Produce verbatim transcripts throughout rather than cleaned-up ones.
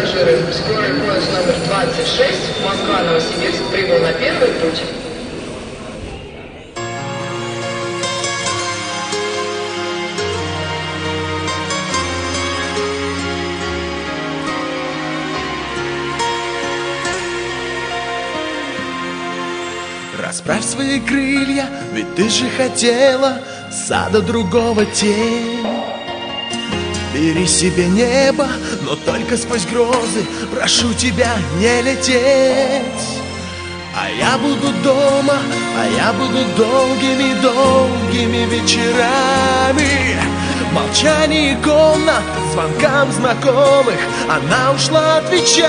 пассажиры, скорый поезд номер двадцать шесть Москва-Новосибирск прибыл на первый путь. Расправь свои крылья, ведь ты же хотела сада другого тень. Бери себе небо, но только сквозь грозы, прошу тебя не лететь. А я буду дома, а я буду долгими-долгими вечерами. Молчание комнат, звонкам знакомых она ушла отвечать.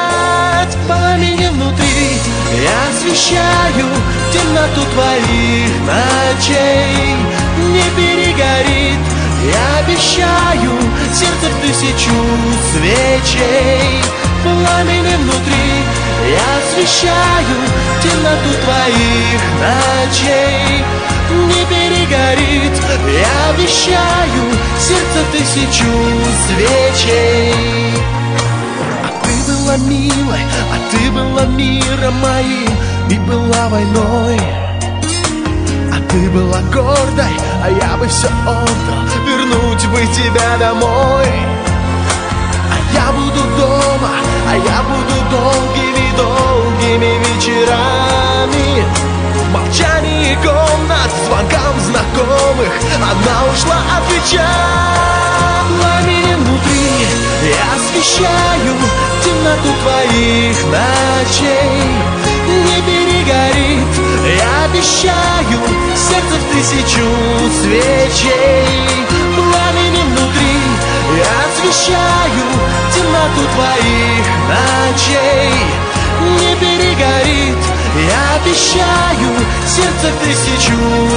Пламени внутри я освещаю темноту твоих ночей. Не перегорит, я обещаю, сердце в тысячу свечей. Пламени внутри я освещаю темноту твоих ночей. Не перегорит, я обещаю, сердце в тысячу свечей. А ты была милой, а ты была миром моим и была войной. А ты была гордой, а я бы все отдал, вернуть бы тебя домой. А я буду дома, а я буду долгими-долгими вечерами. Молчание комнат, звонкам знакомых она ушла отвечать. Пламени внутри я освещаю темноту твоих ночей. Не перегорит, я обещаю, сердце в тысячу свечей. Пламени внутри я освещаю темноту твоих ночей. Не перегорит, я обещаю, сердце в тысячу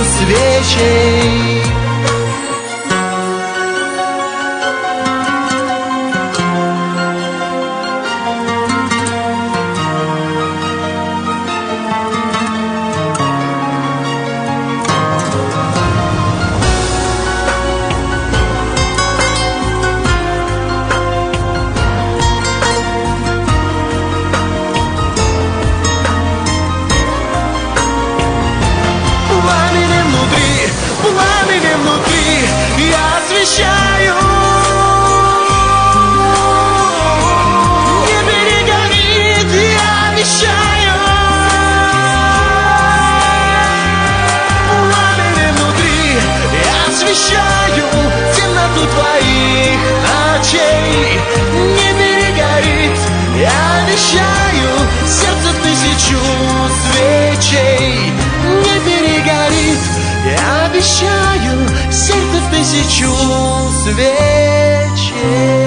свечей. Пламени внутри я освещаю. Не перегорит, я обещаю. Пламени внутри я освещаю темноту твоих ночей. Не перегорит, я обещаю, сердце в тысячу свечей. Не перегорит, я обещаю, сердце в тысячу свечей.